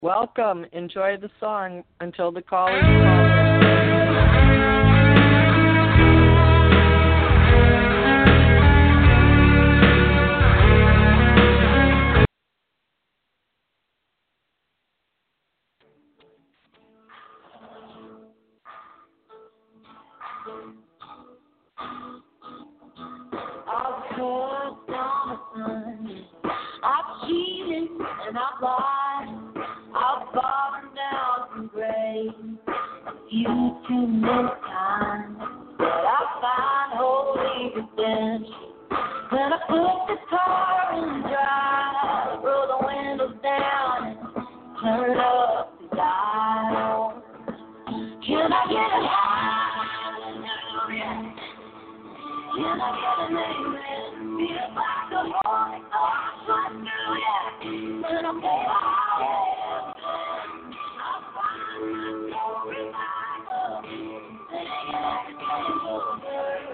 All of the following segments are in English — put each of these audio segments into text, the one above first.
Welcome. Enjoy the song until the callers call in. I've hurt Jonathan. I've cheated and I've lied. I've fallen down from grace a few too many times. But I find holy redemption when I put the car in drive, roll the windows down and turn up the dial. Can I get a hallelujah? Can I get an amen? Feel like the Holy Ghost right through you. When I play my heaven, I find my soul revival. Singing everything over.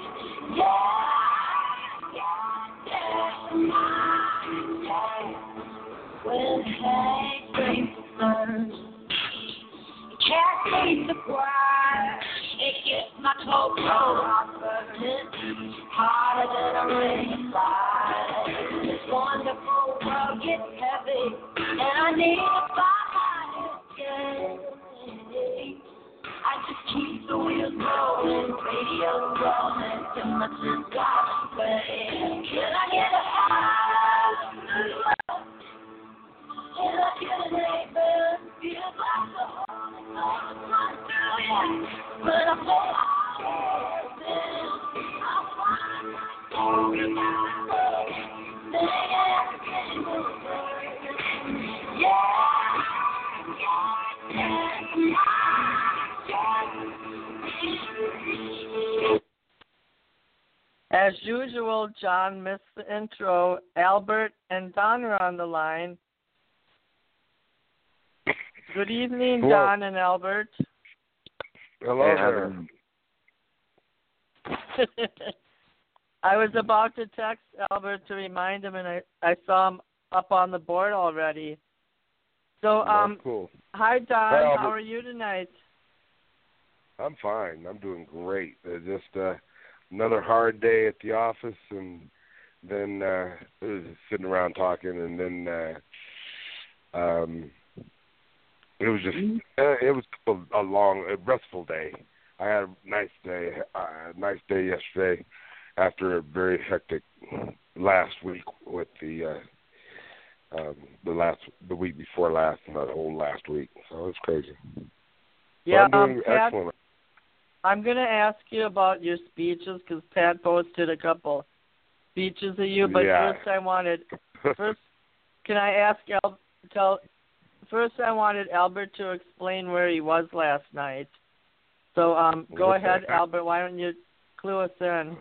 When hate brings the sun, can't be surprised. It gets my cold burning harder than a rain fly. This wonderful world gets heavy, and I need to find my escape. I just keep the wheels rolling, radio rolling, too much is got away. Can I get a hallelujah? Can I get an amen? Feels like the Holy Ghost runs through you. When I play my heaven, I find my soul revival. Sing everything over. As usual, John missed the intro. Albert and Don are on the line. Good evening, Hello. Don and Albert. Hello there. I was about to text Albert to remind him, and I saw him up on the board already. So, That's cool. hi, Don. Hi, Albert. How are you tonight? I'm fine. I'm doing great. Just another hard day at the office, and then sitting around talking, and then it was just it was a long, restful day. I had a nice day yesterday after a very hectic last week with the week before last, and the whole last week. So it's crazy. Yeah, but I'm doing Pat, excellent. I'm going to ask you about your speeches because Pat posted a couple speeches of you. But Yeah. can I ask First, I wanted Albert to explain where he was last night. So go ahead, Albert. Why don't you clue us in?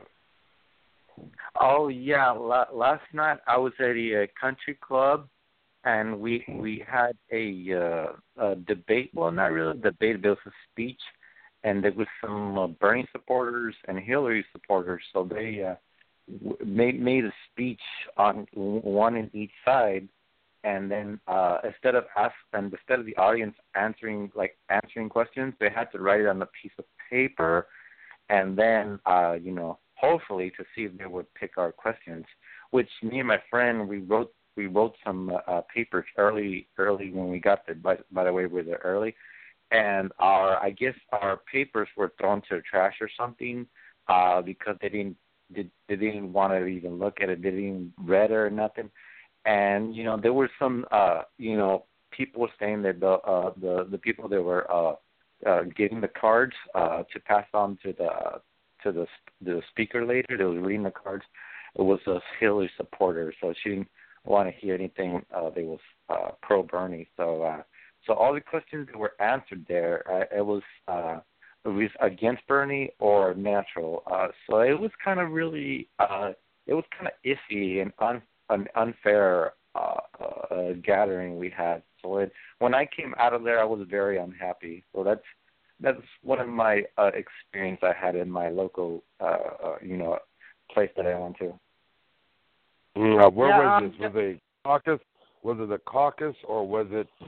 Oh yeah, last night I was at a country club, and we had a debate. Well, not really a debate, but it was a speech, and there was some Bernie supporters and Hillary supporters. So they made a speech on one in each side, and then instead of the audience answering questions, they had to write it on a piece of paper, and then hopefully to see if they would pick our questions. Which me and my friend we wrote some papers early when we got there. By the way, we were there early, and I guess our papers were thrown to the trash or something because they didn't want to even look at it. They didn't read it or nothing. And there were some people saying that the people that were getting the cards to pass on to the speaker later, that was reading the cards, it was a Hillary supporter, so she didn't want to hear anything that was pro Bernie. So all the questions that were answered there, it was against Bernie or natural. So it was kind of really it was kind of iffy and an unfair gathering we had. So when I came out of there, I was very unhappy. So that's one of my experience I had in my local place that I went to. Where was this? Was it a caucus? Was it a caucus, or was it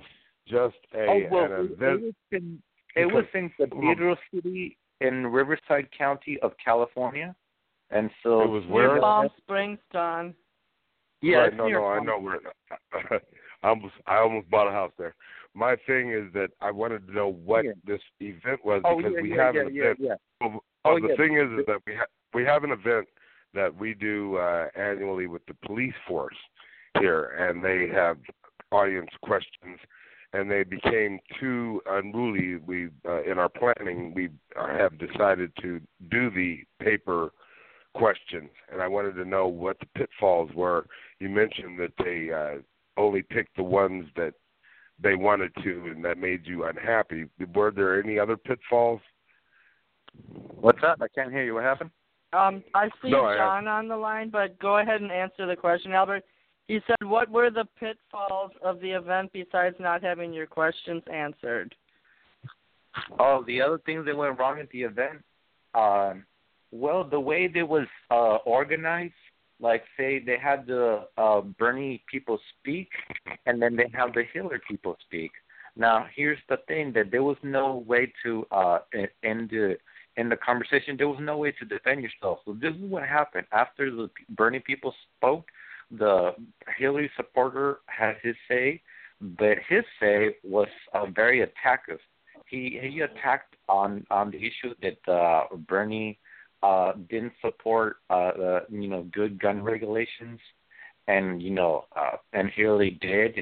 just an event. It was in Cathedral City in Riverside County of California, and so it was where? Palm Springs, Don. Yeah, right, I know where. I almost bought a house there. My thing is that I wanted to know what this event was because we have an event. The thing is that we have an event that we do annually with the police force here, and they have audience questions, and they became too unruly. We in our planning, we have decided to do the paper questions, and I wanted to know what the pitfalls were. You mentioned that they only picked the ones that they wanted to, and that made you unhappy. Were there any other pitfalls? What's up? I can't hear you. What happened? I see John on the line, but go ahead and answer the question, Albert. He said, what were the pitfalls of the event besides not having your questions answered? Oh, the other things that went wrong at the event? Well, the way it was organized, like, say, they had the Bernie people speak, and then they have the Hillary people speak. Now, here's the thing, that there was no way to, in the conversation, there was no way to defend yourself. So this is what happened. After the Bernie people spoke, the Hillary supporter had his say, but his say was very attackive. He attacked on the issue that Bernie didn't support good gun regulations, and and Hillary did,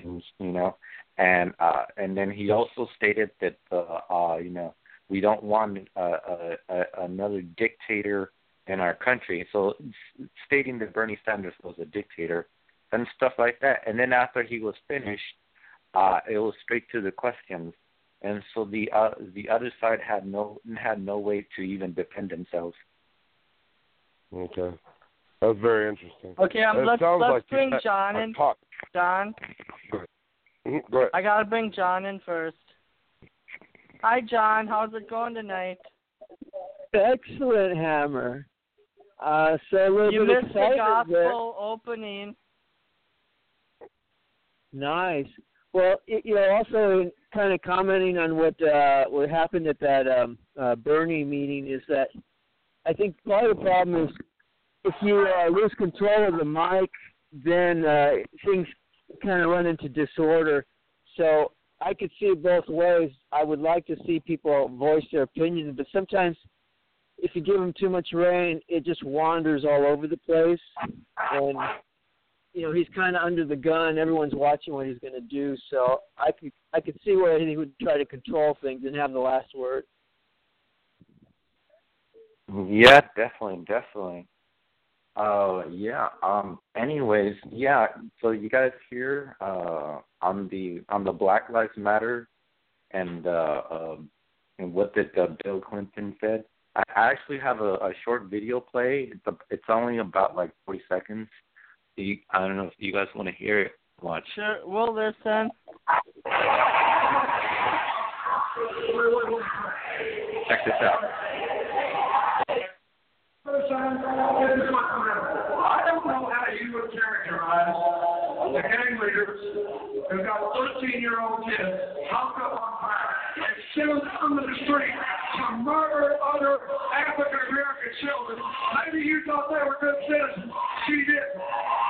and then he also stated that we don't want another dictator in our country. So stating that Bernie Sanders was a dictator and stuff like that. And then after he was finished, it was straight to the questions. And so the other side had no way to even defend themselves. Okay, that's very interesting. Okay, let's bring John in. John, go ahead. I gotta bring John in first. Hi, John. How's it going tonight? Excellent, Hammer. So a little you bit missed the gospel opening. Nice. Well, also kind of commenting on what happened at that Bernie meeting is that I think part of the problem is if you lose control of the mic, then things kind of run into disorder. So I could see it both ways. I would like to see people voice their opinion, but sometimes if you give them too much rein, it just wanders all over the place. And, he's kind of under the gun. Everyone's watching what he's going to do. So I could see where he would try to control things and have the last word. Yeah, definitely. Anyways, yeah. So you guys here on the Black Lives Matter and what did Bill Clinton said. I actually have a short video play. It's only about like 40 seconds. I don't know if you guys want to hear it. Watch. Sure, we'll listen. Check this out. I don't know how you would characterize the gang leaders who got 13-year-old kids hopped up on fire and sent them to the street to murder other African-American children. Maybe you thought they were good citizens. She didn't.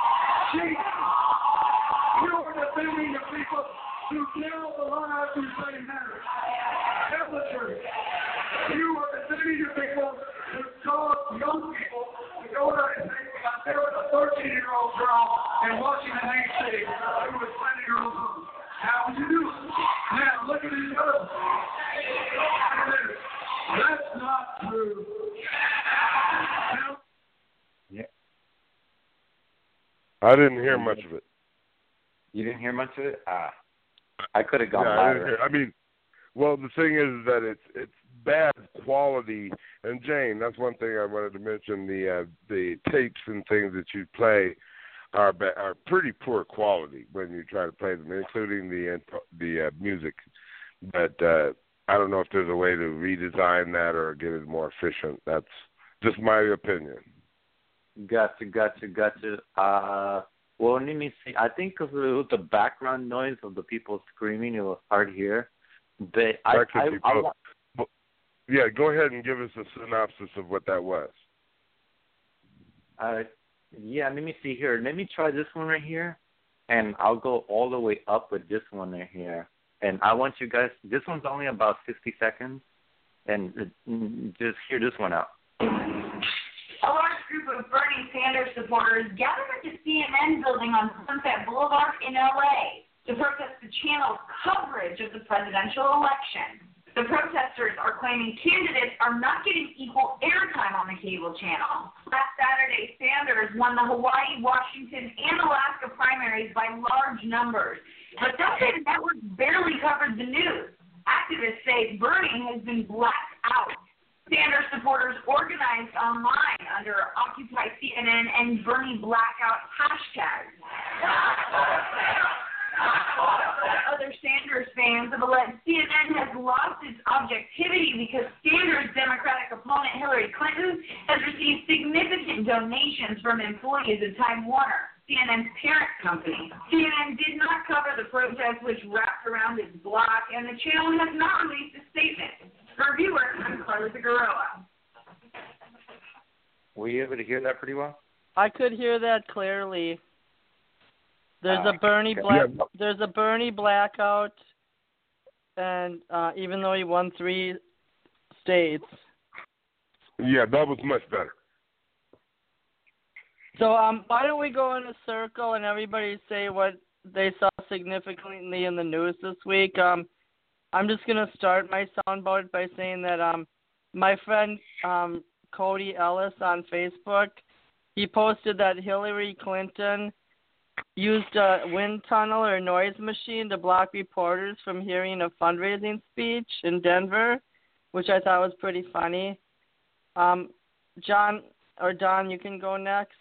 You were defending the people who killed the lives who say matter. Tell the truth. You were defending the people who caused young people to go out and think about there was a 13-year-old girl in Washington, D.C. who was planning her own home. How would you do it? Now, look at these others. That's not true. Yeah. I didn't hear much of it. You didn't hear much of it? I could have gone louder. Well, the thing is that it's bad quality. And Jane, that's one thing I wanted to mention. The tapes and things that you play are pretty poor quality when you try to play them, including the music. But I don't know if there's a way to redesign that or get it more efficient. That's just my opinion. Gotcha. Well, let me see. I think because with the background noise of the people screaming, it was hard to hear. But yeah, go ahead and give us a synopsis of what that was. Yeah, let me see here. Let me try this one right here, and I'll go all the way up with this one right here. And I want you guys, this one's only about 60 seconds, and just hear this one out. A large group of Bernie Sanders supporters gathered at the CNN building on Sunset Boulevard in L.A. to protest the channel's coverage of the presidential election. The protesters are claiming candidates are not getting equal airtime on the cable channel. Last Saturday, Sanders won the Hawaii, Washington, and Alaska primaries by large numbers. But some say the network barely covered the news. Activists say Bernie has been blacked out. Sanders supporters organized online under Occupy CNN and Bernie Blackout hashtags. Other Sanders fans have alleged CNN has lost its objectivity because Sanders' Democratic opponent Hillary Clinton has received significant donations from employees of Time Warner, CNN's parent company. CNN did not cover the protest which wrapped around its block, and the channel has not released a statement. For viewers, I'm Carla Figueroa. Were you able to hear that pretty well? I could hear that clearly. There's a Bernie blackout, and even though he won 3 states. Yeah, that was much better. So why don't we go in a circle and everybody say what they saw significantly in the news this week? I'm just going to start my soundbite by saying that my friend Cody Ellis on Facebook, he posted that Hillary Clinton used a wind tunnel or noise machine to block reporters from hearing a fundraising speech in Denver, which I thought was pretty funny. John or Don, you can go next.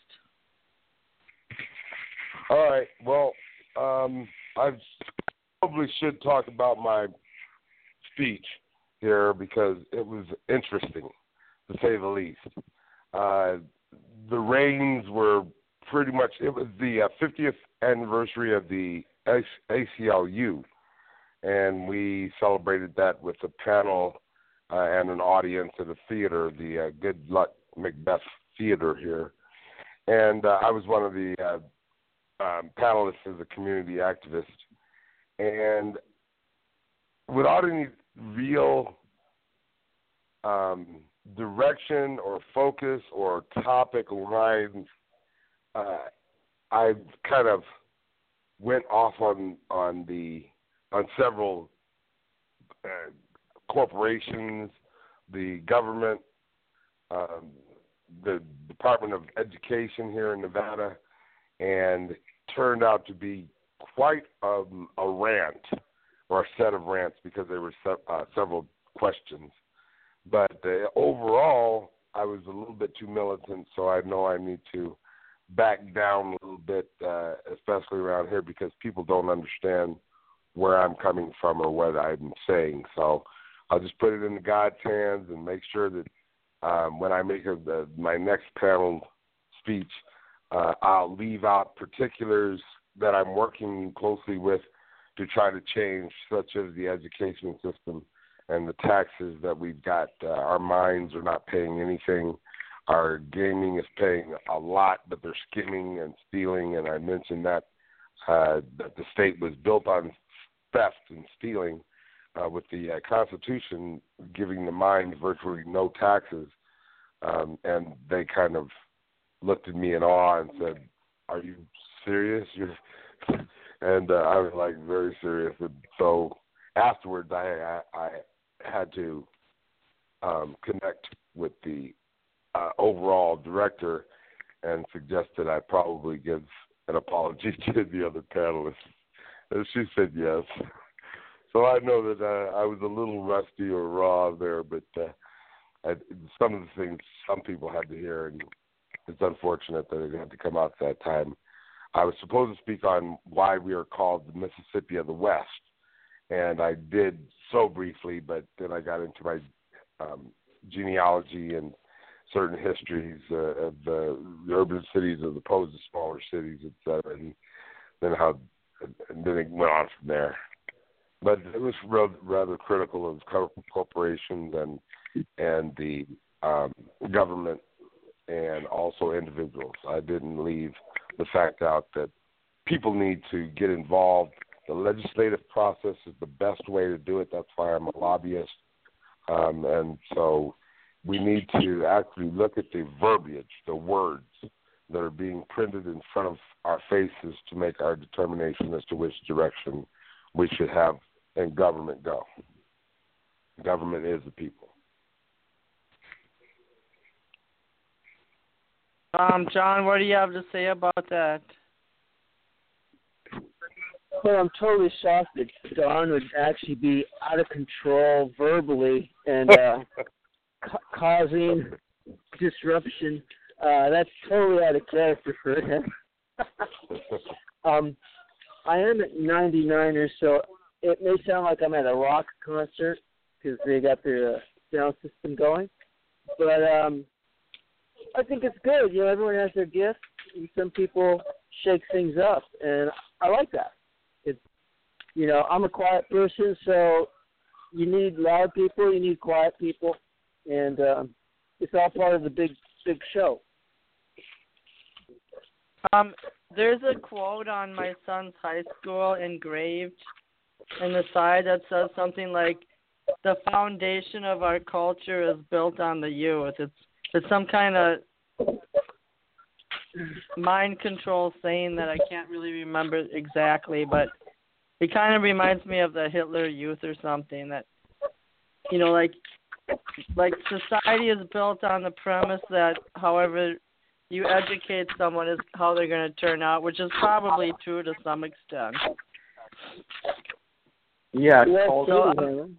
All right. Well, I probably should talk about my speech here because it was interesting, to say the least. The reigns were pretty much, it was the 50th anniversary of the ACLU, and we celebrated that with a panel and an audience at a theater, the Good Luck Macbeth Theater here. And I was one of the panelists as a community activist. And without any real direction or focus or topic lines, I kind of went off on several corporations, the government, the Department of Education here in Nevada, and turned out to be quite a rant or a set of rants because there were several questions. But overall, I was a little bit too militant, so I know I need to back down a little bit, especially around here, because people don't understand where I'm coming from or what I'm saying. So I'll just put it in God's hands and make sure that when I make my next panel speech, I'll leave out particulars that I'm working closely with to try to change, such as the education system and the taxes that we've got. Our mines are not paying anything. Our gaming is paying a lot, but they're skimming and stealing. And I mentioned that the state was built on theft and stealing, with the Constitution giving the mines virtually no taxes. And they kind of looked at me in awe and said, "Are you serious?" And I was like, very serious. And so afterwards, I had to connect with the overall director and suggested I probably give an apology to the other panelists. And she said yes. So I know that I was a little rusty or raw there, but some of the things some people had to hear, and it's unfortunate that it had to come out at that time. I was supposed to speak on why we are called the Mississippi of the West, and I did so briefly, but then I got into my genealogy and certain histories of the urban cities as opposed to smaller cities, et cetera, and then it went on from there. But it was rather critical of corporations and the government and also individuals. I didn't leave the fact out that people need to get involved. The legislative process is the best way to do it. That's why I'm a lobbyist. And so we need to actually look at the verbiage, the words that are being printed in front of our faces to make our determination as to which direction we should have in government go. Government is the people. John, what do you have to say about that? Well, I'm totally shocked that Don would actually be out of control verbally and causing disruption. That's totally out of character for him. I am at 99ers, so it may sound like I'm at a rock concert because they got their sound system going. But I think it's good. You know, everyone has their gift, and some people shake things up, and I like that. It's, you know, I'm a quiet person, so you need loud people, you need quiet people, and it's all part of the big show. There's a quote on my son's high school engraved in the side that says something like, "The foundation of our culture is built on the youth." It's some kind of mind control saying that I can't really remember exactly, but it kind of reminds me of the Hitler Youth or something, that, you know, like society is built on the premise that however you educate someone is how they're going to turn out, which is probably true to some extent. Yeah, so,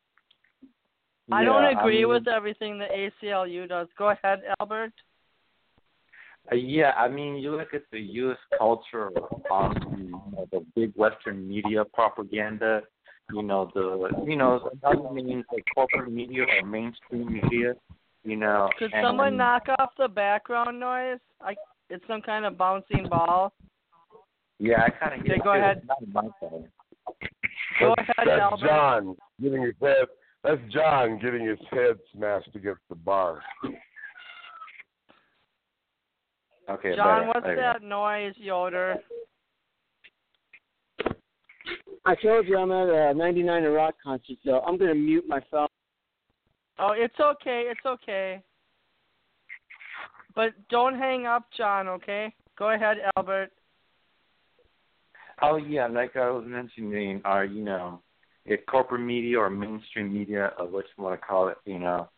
I don't agree with everything the ACLU does. Go ahead, Albert. Yeah, I mean, you look at the U.S. culture on the big Western media propaganda. That means like corporate media or mainstream media. Could someone knock off the background noise? It's some kind of bouncing ball. Yeah, I kind of hear. Okay, go ahead. Go ahead, Albert. That's John getting his head smashed against the bar. Okay, John, what's that noise, Yoder? I told you I'm at a 99er rock concert, so I'm going to mute my phone. Oh, it's okay. But don't hang up, John, okay? Go ahead, Albert. Oh, yeah, like I was mentioning, if corporate media or mainstream media, or what you want to call it,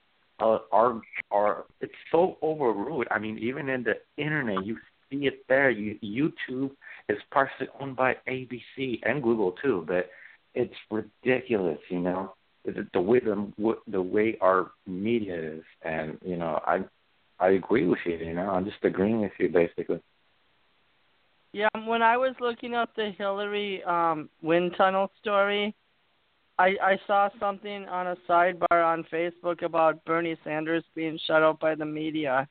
are it's so overruled. I mean, even in the internet, you see it there. YouTube is partially owned by ABC and Google too, but it's ridiculous, the way our media is, and I agree with you. I'm just agreeing with you basically. Yeah, when I was looking up the Hillary wind tunnel story, I saw something on a sidebar on Facebook about Bernie Sanders being shut out by the media.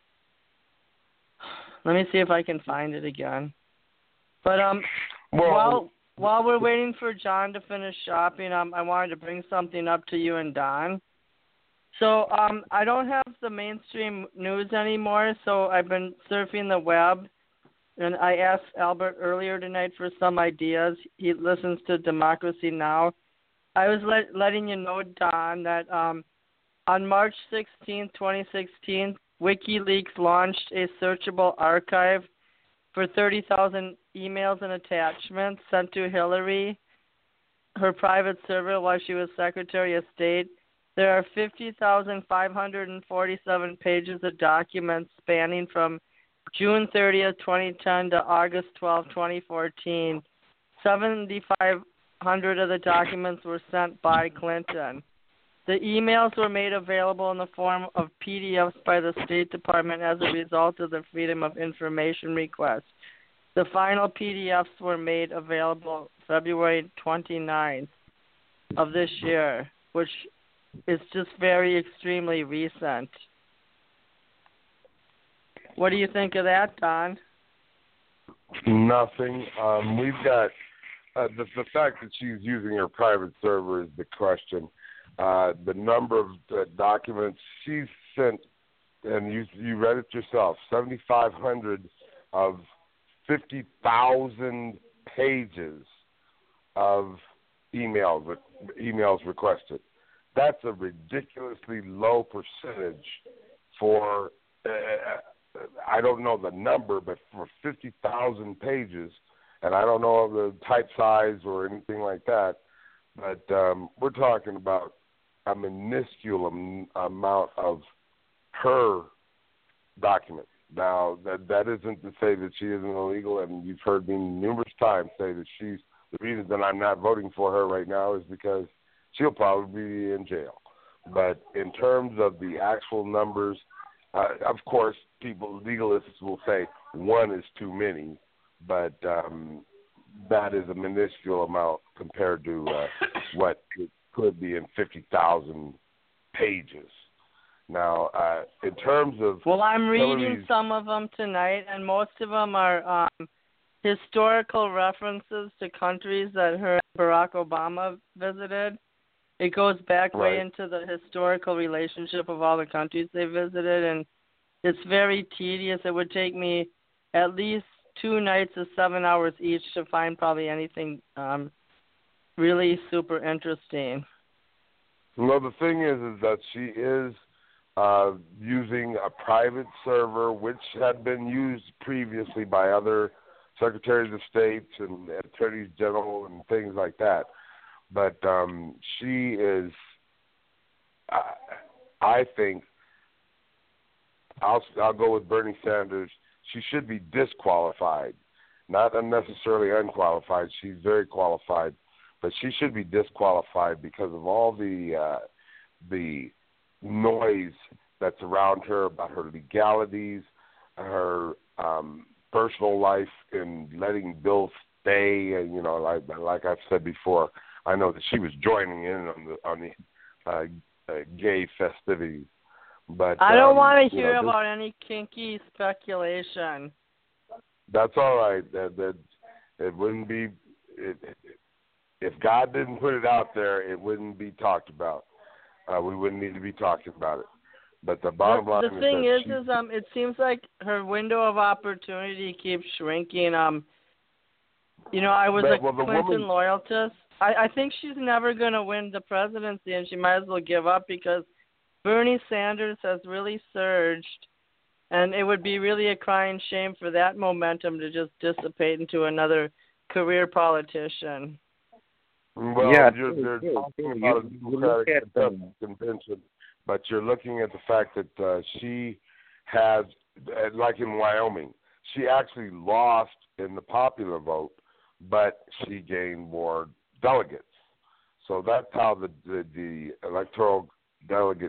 Let me see if I can find it again. But while we're waiting for John to finish shopping, I wanted to bring something up to you and Don. So I don't have the mainstream news anymore, so I've been surfing the web, and I asked Albert earlier tonight for some ideas. He listens to Democracy Now! I was letting you know, Don, that on March 16, 2016, WikiLeaks launched a searchable archive for 30,000 emails and attachments sent to Hillary, her private server, while she was Secretary of State. There are 50,547 pages of documents spanning from June 30th, 2010 to August 12, 2014. 7,500 of the documents were sent by Clinton. The emails were made available in the form of PDFs by the State Department as a result of the Freedom of Information request. The final PDFs were made available February 29th of this year, which is just very extremely recent. What do you think of that, Don? Nothing. We've got the fact that she's using her private server is the question. The number of documents she's sent, and you read it yourself, 7,500 of 50,000 pages of emails requested. That's a ridiculously low percentage for, I don't know the number, but for 50,000 pages, and I don't know the type size or anything like that, but we're talking about a minuscule amount of her documents. Now, that isn't to say that she isn't illegal, and you've heard me numerous times say that the reason that I'm not voting for her right now is because she'll probably be in jail. But in terms of the actual numbers, of course, legalists will say one is too many, but that is a minuscule amount compared to what it could be in 50,000 pages. Now, in terms of... Well, I'm reading some of them tonight, and most of them are historical references to countries that her and Barack Obama visited. It goes back way into the historical relationship of all the countries they visited, and it's very tedious. It would take me at least 2 nights of 7 hours each to find probably anything really super interesting. Well, the thing is that she is using a private server, which had been used previously by other secretaries of state and attorneys general and things like that. But she is, I think, I'll go with Bernie Sanders. She should be disqualified, not unnecessarily unqualified. She's very qualified, but she should be disqualified because of all the noise that's around her about her legalities, her personal life, and letting bills stay. And like I've said before, I know that she was joining in on the gay festivities. But I don't want to hear about any kinky speculation. That's all right. That it wouldn't be. If God didn't put it out there, it wouldn't be talked about. We wouldn't need to be talking about it. But the bottom line the thing is it seems like her window of opportunity keeps shrinking. I was a Clinton loyalist. I think she's never going to win the presidency, and she might as well give up because Bernie Sanders has really surged, and it would be really a crying shame for that momentum to just dissipate into another career politician. Well, yeah, you're talking about a Democratic convention, but you're looking at the fact that she has, like in Wyoming, she actually lost in the popular vote, but she gained more delegates. So that's how the electoral delegate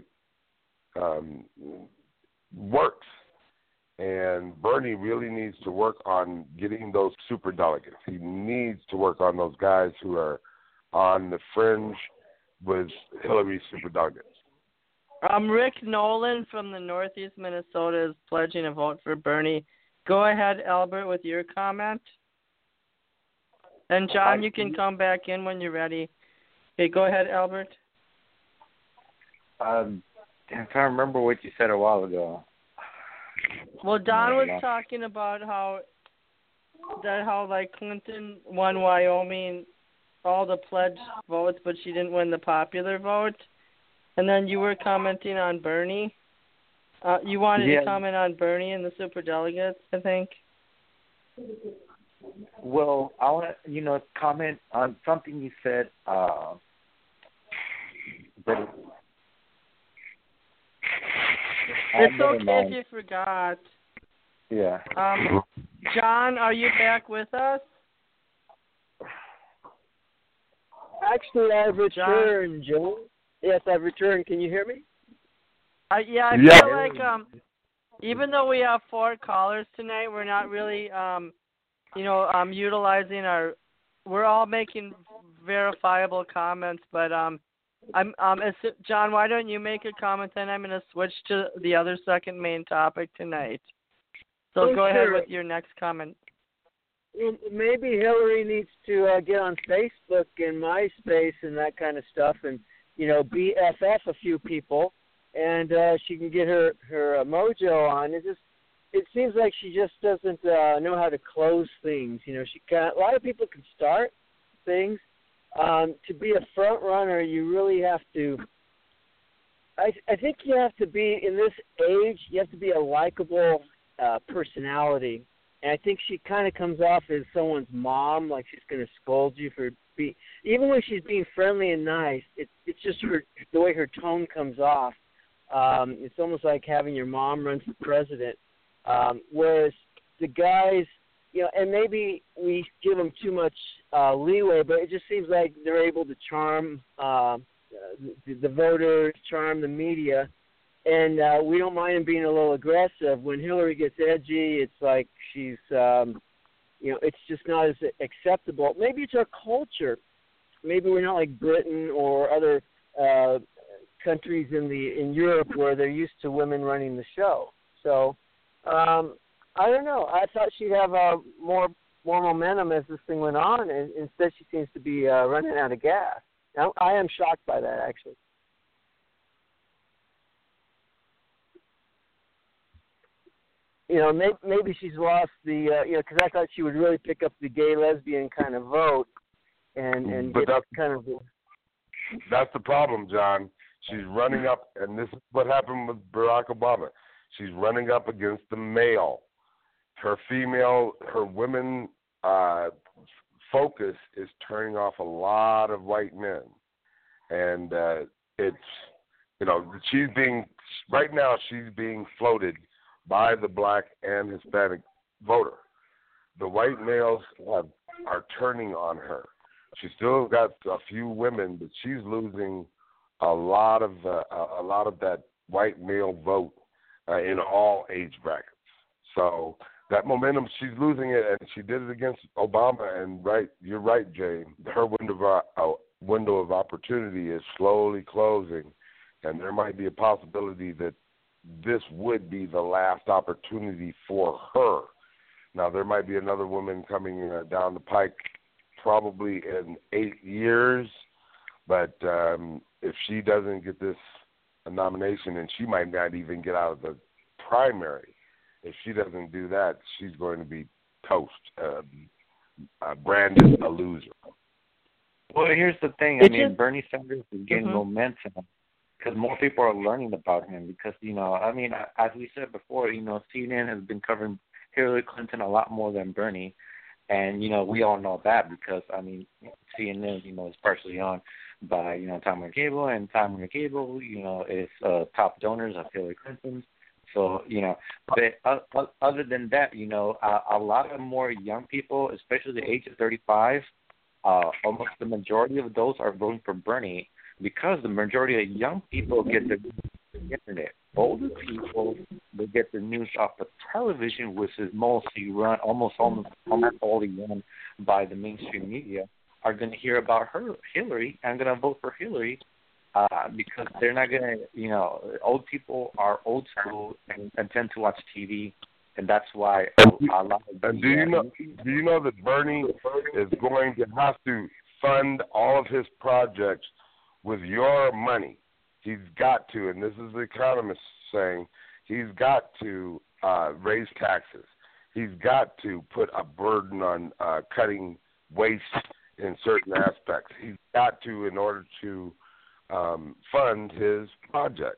works. And Bernie really needs to work on getting those super delegates. He needs to work on those guys who are on the fringe with Hillary's super delegates. Rick Nolan from the Northeast Minnesota is pledging a vote for Bernie. Go ahead, Albert, with your comment. And John, you can come back in when you're ready. Okay, go ahead, Albert. I'm trying to remember what you said a while ago. Well, Don was talking about how like Clinton won Wyoming, all the pledged votes, but she didn't win the popular vote. And then you were commenting on Bernie. You wanted to comment on Bernie and the superdelegates, I think. Well, I want to, comment on something you said. It's okay if you forgot. Yeah. John, are you back with us? Actually, I've returned, Joe. Yes, I've returned. Can you hear me? I feel like even though we have 4 callers tonight, we're not really utilizing we're all making verifiable comments, but John, why don't you make a comment, then I'm going to switch to the other second main topic tonight. So go ahead sure. with your next comment. Well, maybe Hillary needs to get on Facebook and MySpace and that kind of stuff, and BFF a few people, and she can get her mojo on. It seems like she just doesn't know how to close things. A lot of people can start things. To be a front runner, you really have to. I think you have to be, in this age, you have to be a likable personality. And I think she kind of comes off as someone's mom, like she's going to scold you for even when she's being friendly and nice. It's just the way her tone comes off. It's almost like having your mom run for president. Whereas the guys, and maybe we give them too much leeway, but it just seems like they're able to charm the voters, charm the media, and we don't mind them being a little aggressive. When Hillary gets edgy, it's like she's, it's just not as acceptable. Maybe it's our culture. Maybe we're not like Britain or other countries in Europe where they're used to women running the show. So I don't know. I thought she'd have more momentum as this thing went on, and instead she seems to be running out of gas. Now, I am shocked by that, actually. Maybe she's lost the, because I thought she would really pick up the gay lesbian kind of vote, and but get kind of. That's the problem, John. She's running up, and this is what happened with Barack Obama. She's running up against the male. Her women focus is turning off a lot of white men, and she's being floated by the black and Hispanic voter. The white males are turning on her. She's still got a few women, but she's losing a lot of that white male vote in all age brackets. So that momentum, she's losing it, and she did it against Obama. And you're right, Jay. Her window of opportunity is slowly closing, and there might be a possibility that this would be the last opportunity for her. Now, there might be another woman coming down the pike probably in 8 years, but if she doesn't get this nomination, and she might not even get out of the primary, if she doesn't do that, she's going to be toast, branded a loser. Well, here's the thing. Bernie Sanders is getting momentum because more people are learning about him because, as we said before, CNN has been covering Hillary Clinton a lot more than Bernie. And, we all know that because, CNN, is partially on by, Time Warner Cable, and Time Warner Cable, is top donors of Hillary Clinton. So, but other than that, a lot of more young people, especially the age of 35, almost the majority of those are voting for Bernie because the majority of young people get the internet. Older people, they get the news off of television, which is mostly run, almost only run by the mainstream media, are going to hear about Hillary, and going to vote for Hillary because they're not going to, old people are old school and tend to watch TV, and that's why a lot of and do you know that Bernie is going to have to fund all of his projects with your money? He's got to, and this is the economist saying, he's got to raise taxes. He's got to put a burden on cutting waste in certain aspects. He's got to in order to fund his projects.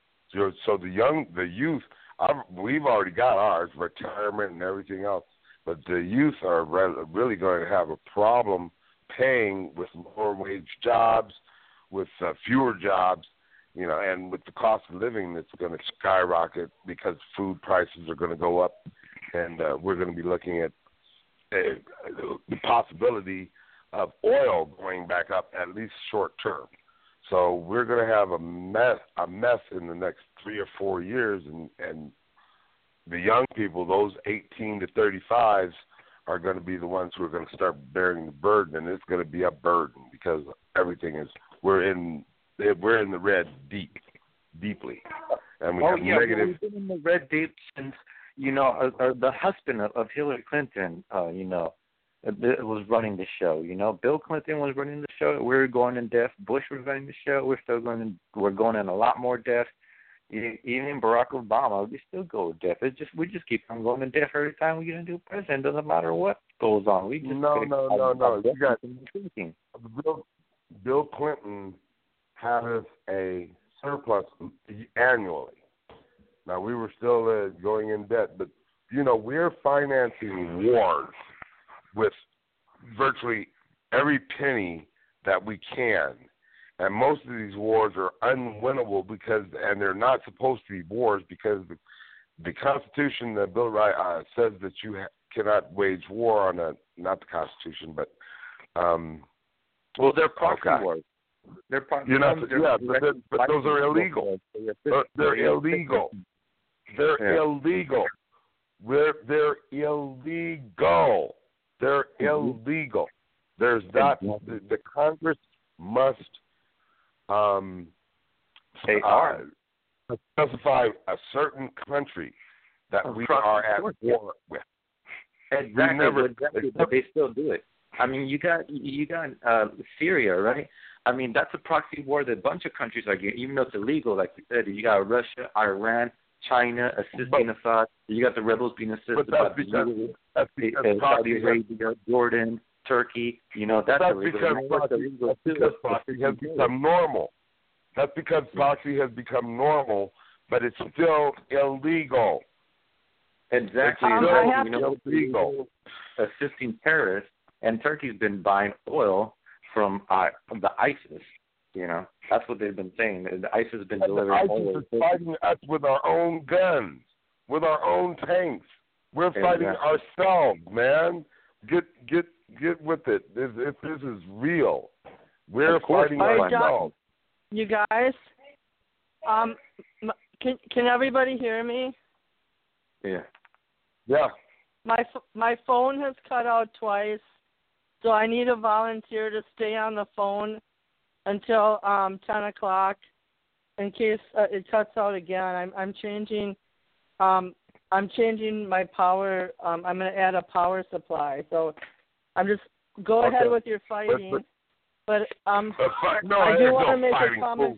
So the youth, we've already got ours, retirement and everything else, but the youth are really going to have a problem paying with lower wage jobs, with fewer jobs, and with the cost of living that's going to skyrocket because food prices are going to go up, and we're going to be looking at the possibility of oil going back up at least short term. So we're going to have a mess in the next 3 or 4 years, and the young people, those 18 to 35s, are going to be the ones who are going to start bearing the burden, and it's going to be a burden because everything is we're in the red deeply, and we have negative. We've been in the red deep since the husband of Hillary Clinton, was running the show. Bill Clinton was running the show. We were going in depth. Bush was running the show. We're going in a lot more depth. Even Barack Obama, we still go depth. We just keep on going in depth every time we get a new president. Doesn't matter what goes on. We just no. You got thinking. Bill Clinton has a surplus annually. Now, we were still going in debt, but, we're financing wars with virtually every penny that we can. And most of these wars are unwinnable and they're not supposed to be wars because the Constitution, the Bill of Rights, says that you cannot wage war on not the Constitution, but they're proxy wars. They're proxy but those are illegal. They're illegal. They're illegal. They're illegal. They're illegal. There's not the Congress must specify a certain country that we are at war with. Exactly, but they still do it. I mean, you got Syria, right? I mean, that's a proxy war that a bunch of countries are getting, even though it's illegal. Like you said, you got Russia, Iran, China assisting Assad. You got the rebels being assisted by Saudi Arabia, Jordan, Turkey. That's illegal. Because proxy has become normal. That's because proxy has become normal, but it's still illegal. Exactly. It's illegal. Assisting terrorists, and Turkey's been buying oil from the ISIS. That's what they've been saying. The ISIS has been delivering oil. ISIS is fighting us with our own guns, with our own tanks. We're fighting ourselves, man. Get with it. If this is real, we're fighting ourselves. You guys, can everybody hear me? Yeah. Yeah. My phone has cut out twice, so I need a volunteer to stay on the phone until 10 o'clock in case it cuts out again. I'm changing my power. I'm going to add a power supply. So I'm just go ahead with your fighting. But I do want to make a comment.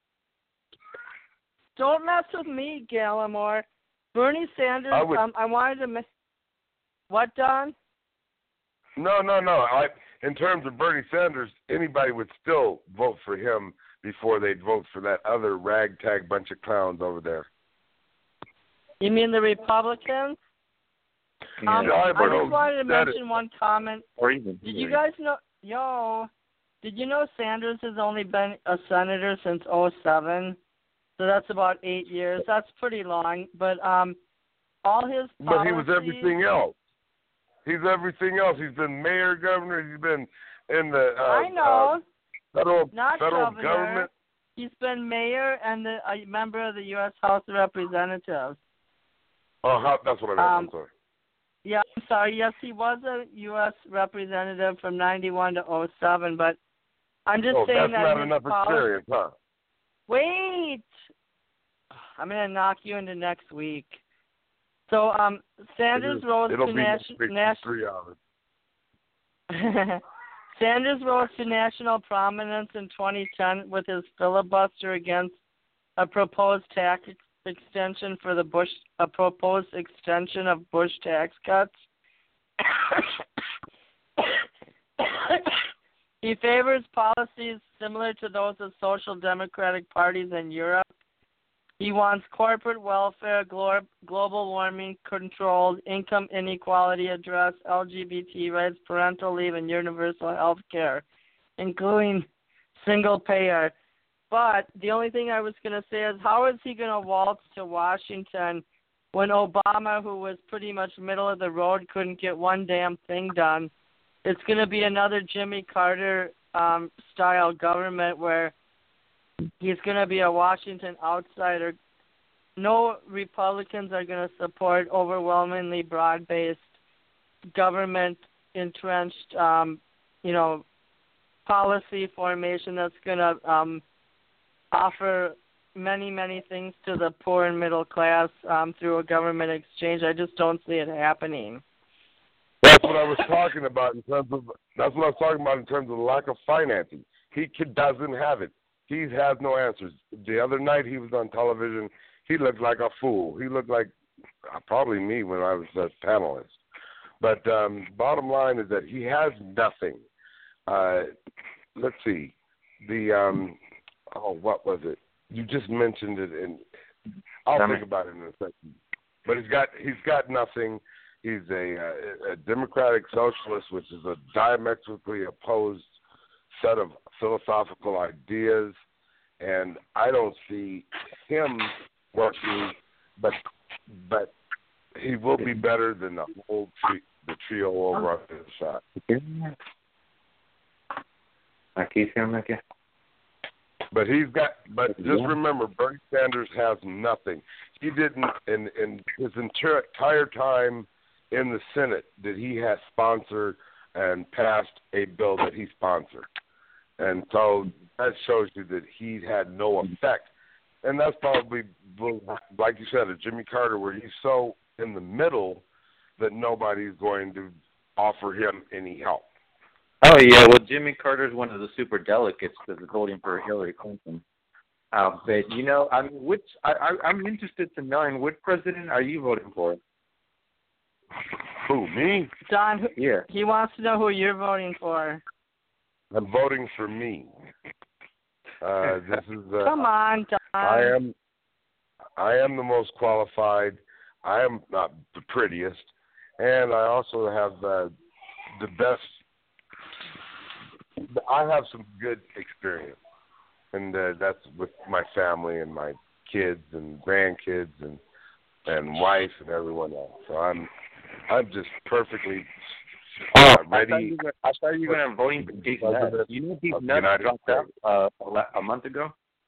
Don't mess with me, Gallimore. Bernie Sanders. I wanted to miss. What, Don? No. In terms of Bernie Sanders, anybody would still vote for him before they'd vote for that other ragtag bunch of clowns over there. You mean the Republicans? I just wanted to mention one comment. Did you guys know? Did you know Sanders has only been a senator since 2007? So that's about 8 years. That's pretty long. But all his policies... But he was everything else. He's everything else. He's been mayor, governor. He's been in the I know. Federal governor. government. He's been mayor and a member of the U.S. House of Representatives. Oh, that's what I meant. I'm sorry. Yeah, I'm sorry. Yes, he was a U.S. representative from 91 to 07, but I'm just saying that's not enough experience, huh? Wait! I'm going to knock you into next week. So, Sanders rose to Sanders rose to national prominence in 2010 with his filibuster against a proposed tax extension for a proposed extension of Bush tax cuts. He favors policies similar to those of social democratic parties in Europe. He wants corporate welfare, global warming controlled, income inequality addressed, LGBT rights, parental leave, and universal health care, including single payer. But the only thing I was going to say is, how is he going to waltz to Washington when Obama, who was pretty much middle of the road, couldn't get one damn thing done? It's going to be another Jimmy Carter style government where he's going to be a Washington outsider. No Republicans are going to support overwhelmingly broad-based government entrenched, policy formation that's going to offer many, many things to the poor and middle class through a government exchange. I just don't see it happening. That's what I was talking about in terms of. That's what I was talking about in terms of the lack of financing. He doesn't have it. He has no answers. The other night he was on television. He looked like a fool. He looked like probably me when I was a panelist. But bottom line is that he has nothing. Let's see. What was it? You just mentioned it, and I'll think about it in a second. But he's got nothing. He's a democratic socialist, which is a diametrically opposed set of philosophical ideas, and I don't see him working. But he will be better than the trio over on the shot. But just remember, Bernie Sanders has nothing. He didn't in his entire time in the Senate did he have sponsored and passed a bill that he sponsored. And so that shows you that he had no effect. And that's probably, like you said, a Jimmy Carter, where he's so in the middle that nobody's going to offer him any help. Oh, yeah. Well, Jimmy Carter is one of the super delegates that's voting for Hillary Clinton. But, I'm interested to knowing which president are you voting for? Who, me? Don, yeah. He wants to know who you're voting for. I'm voting for me. This is. Come on, Don. I am the most qualified. I am not the prettiest, and I also have the best. I have some good experience, and that's with my family and my kids and grandkids and wife and everyone else. So I'm just perfectly ready. I thought you were going to vote for Deep Nuts. You know Deep Nuts dropped out a month ago?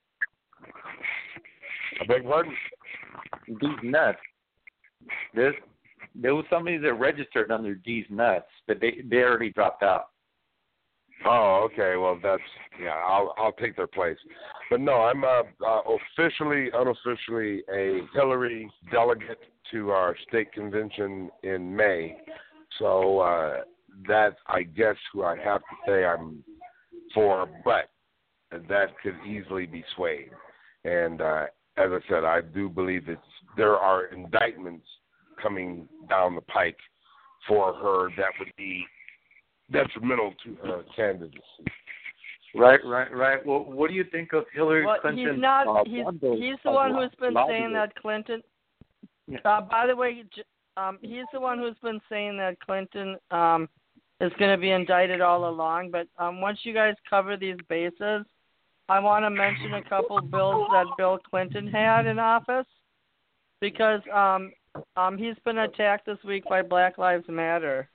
I beg your pardon? Deep Nuts. There was somebody that registered under Deep Nuts, but they already dropped out. Oh, okay. Well, I'll take their place. But no, I'm unofficially a Hillary delegate to our state convention in May. So that's, I guess, who I have to say I'm for, but that could easily be swayed. And as I said, I do believe that there are indictments coming down the pike for her that would be detrimental to her candidacy. Right. Well, what do you think of Hillary Clinton? He's not. He's the one who's been saying that Clinton. Yeah. By the way, he's the one who's been saying that Clinton is going to be indicted all along. But once you guys cover these bases, I want to mention a couple bills that Bill Clinton had in office, because he's been attacked this week by Black Lives Matter.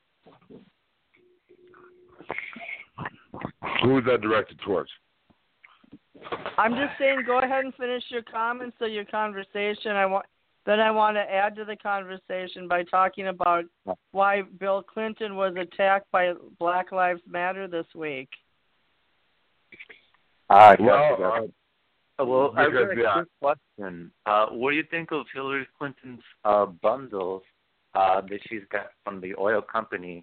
Who is that directed towards? I'm just saying, go ahead and finish your comments or your conversation. I want to add to the conversation by talking about why Bill Clinton was attacked by Black Lives Matter this week. Well, I've got a quick question. What do you think of Hillary Clinton's bundles that she's got from the oil company?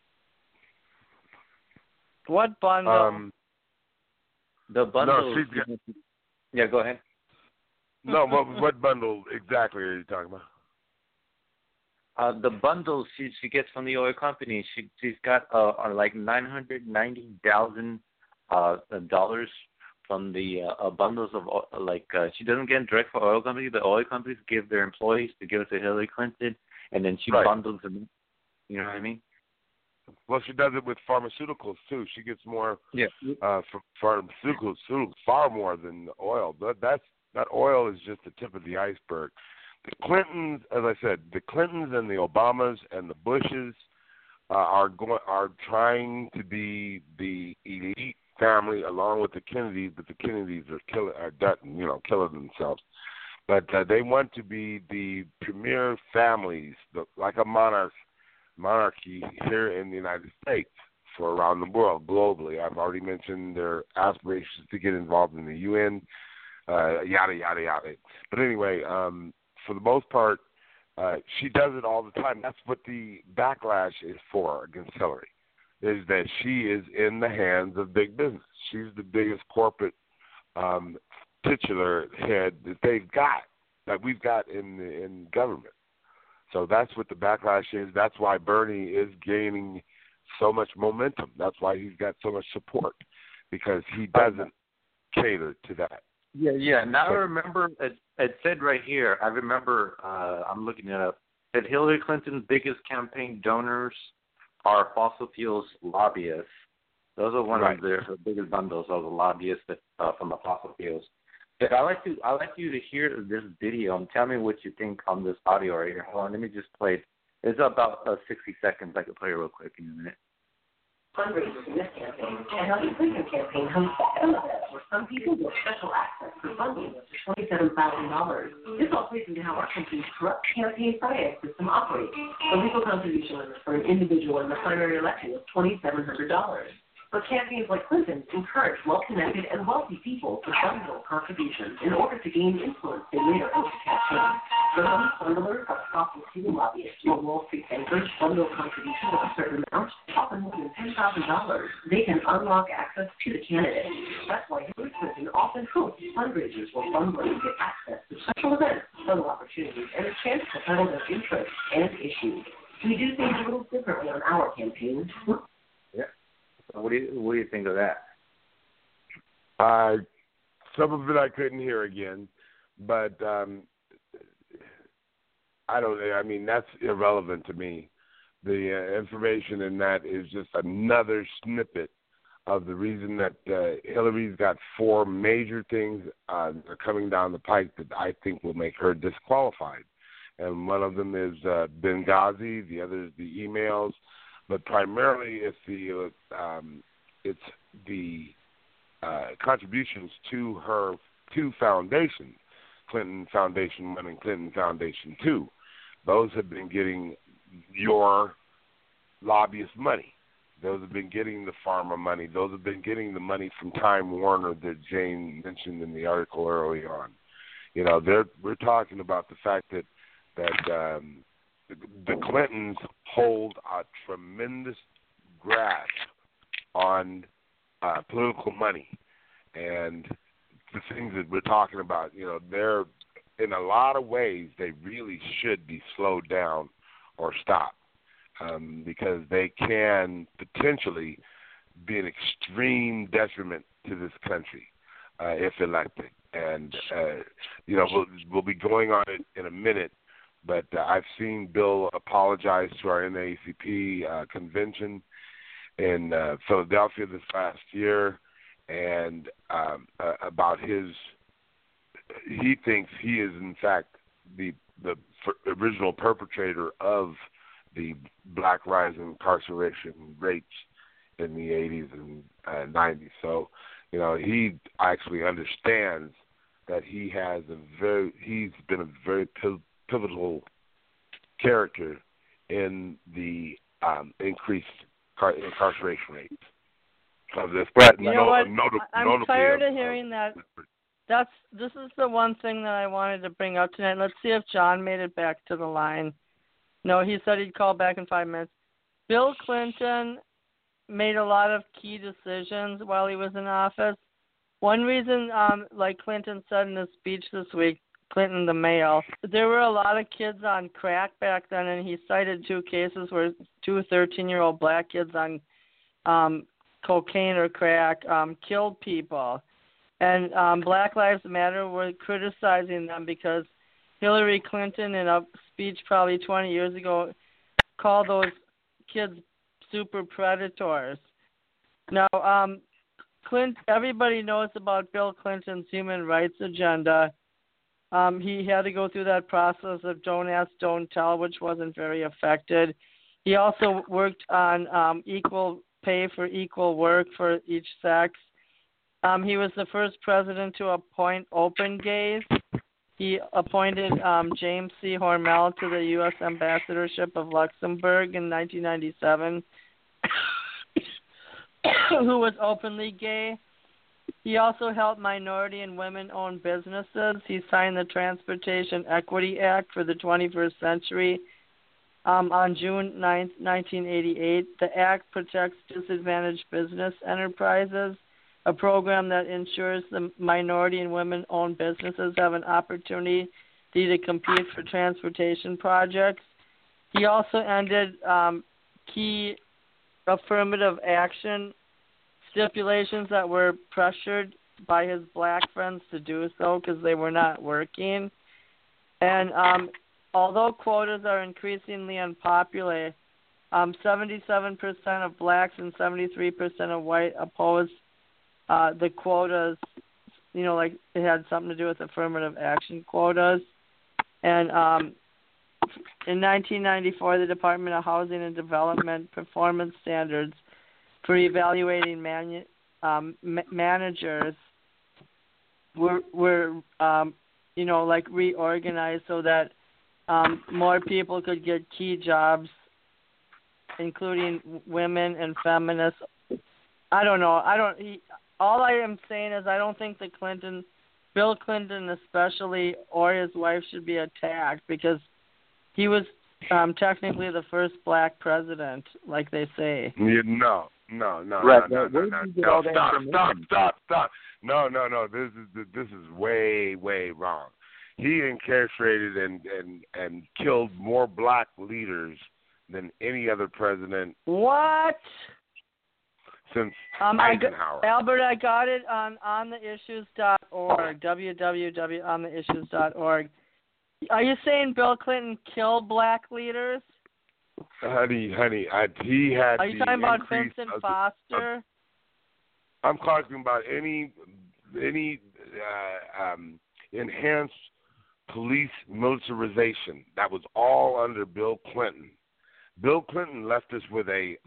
What bundle? The bundle. No, yeah, go ahead. No, what bundle exactly are you talking about? The bundles she gets from the oil company. She's got like $990,000 from the bundles of she doesn't get direct for oil companies. The oil companies give their employees to give it to Hillary Clinton, and then she bundles them. You know what I mean? Well, she does it with pharmaceuticals too. She gets more from pharmaceuticals, far more than oil. That oil is just the tip of the iceberg. The Clintons, as I said, the Clintons and the Obamas and the Bushes are trying to be the elite family along with the Kennedys, but the Kennedys are killing themselves. But they want to be the premier families, like a monarchy here in the United States for around the world, globally. I've already mentioned their aspirations to get involved in the UN. yada yada yada. But anyway, for the most part, she does it all the time. That's what the backlash is for against Hillary, is that she is in the hands of big business. She's the biggest corporate titular head that they've got, that we've got in government. So that's what the backlash is. That's why Bernie is gaining so much momentum. That's why he's got so much support, because he doesn't cater to that. Yeah. Now I remember it said right here. I remember. I'm looking it up. That Hillary Clinton's biggest campaign donors are fossil fuels lobbyists. Those are one of their biggest bundles of the lobbyists that, from the fossil fuels. But I like you to hear this video and tell me what you think on this audio right here. Hold on, let me just play it. It's about 60 seconds. I can play it real quick in a minute. Fundraisers in this campaign, and how the Clinton campaign comes back out of that, where some people get special access for funding up to $27,000. This all plays into how our country's corrupt campaign finance system operates. The legal contribution limit for an individual in the primary election is $2,700. But campaigns like Clinton's encourage well-connected and wealthy people to fund those contributions in order to gain influence they later hope to campaign. The money swindlers are fossil fuel lobbyists or Wall Street bankers fund those contributions of a certain amount, often more than $10,000. They can unlock access to the candidate. That's why Hillary Clinton often hopes fundraisers will fund money to get access to special events, photo opportunities, and a chance to peddle their interests and issues. We do things a little differently on our campaigns. What do you think of that? Some of it I couldn't hear again, but I don't. I mean, that's irrelevant to me. The information in that is just another snippet of the reason that Hillary's got four major things that are coming down the pike that I think will make her disqualified, and one of them is Benghazi. The other is the emails. But primarily, it's the contributions to her two foundations, Clinton Foundation 1 and Clinton Foundation 2. Those have been getting your lobbyist money. Those have been getting the pharma money. Those have been getting the money from Time Warner that Jane mentioned in the article early on. You know, we're talking about the fact that the Clintons hold a tremendous grasp on political money, and the things that we're talking about, you know, they're in a lot of ways they really should be slowed down or stopped, because they can potentially be an extreme detriment to this country if elected. And you know, we'll be going on it in a minute. But I've seen Bill apologize to our NAACP convention in Philadelphia this last year, and about he thinks he is in fact the original perpetrator of the black rise in incarceration rates in the 80s and 90s. So, you know, he actually understands that he's been a very pivotal character in the increased incarceration rates of this. But you know what? I'm tired of hearing that. This is the one thing that I wanted to bring up tonight. Let's see if John made it back to the line. No, he said he'd call back in 5 minutes. Bill Clinton made a lot of key decisions while he was in office. One reason, like Clinton said in his speech this week, Clinton the male, there were a lot of kids on crack back then, and he cited 2 cases where 2 13-year-old black kids on cocaine or crack killed people. And Black Lives Matter were criticizing them because Hillary Clinton, in a speech probably 20 years ago, called those kids super predators. Now, everybody knows about Bill Clinton's human rights agenda. He had to go through that process of don't ask, don't tell, which wasn't very effective. He also worked on equal pay for equal work for each sex. He was the first president to appoint open gays. He appointed James C. Hormel to the U.S. Ambassadorship of Luxembourg in 1997, who was openly gay. He also helped minority and women-owned businesses. He signed the Transportation Equity Act for the 21st century on June 9th, 1988. The act protects disadvantaged business enterprises, a program that ensures the minority and women-owned businesses have an opportunity to compete for transportation projects. He also ended key affirmative action stipulations that were pressured by his black friends to do so because they were not working. And although quotas are increasingly unpopular, 77% of blacks and 73% of white opposed the quotas, like it had something to do with affirmative action quotas. And in 1994, the Department of Housing and Development performance standards for evaluating managers were reorganized so that more people could get key jobs, including women and feminists. I don't know. All I am saying is I don't think Bill Clinton especially, or his wife should be attacked because he was technically the first black president, like they say. Yeah, no. Right. No. Stop. No. This is way wrong. He incarcerated and killed more black leaders than any other president. What? Since Eisenhower. Albert, I got it on theissues.org, www.ontheissues.org. Are you saying Bill Clinton killed black leaders? Honey, he had. Are you talking about Vincent Foster? I'm talking about any enhanced police militarization. That was all under Bill Clinton. Bill Clinton left us with a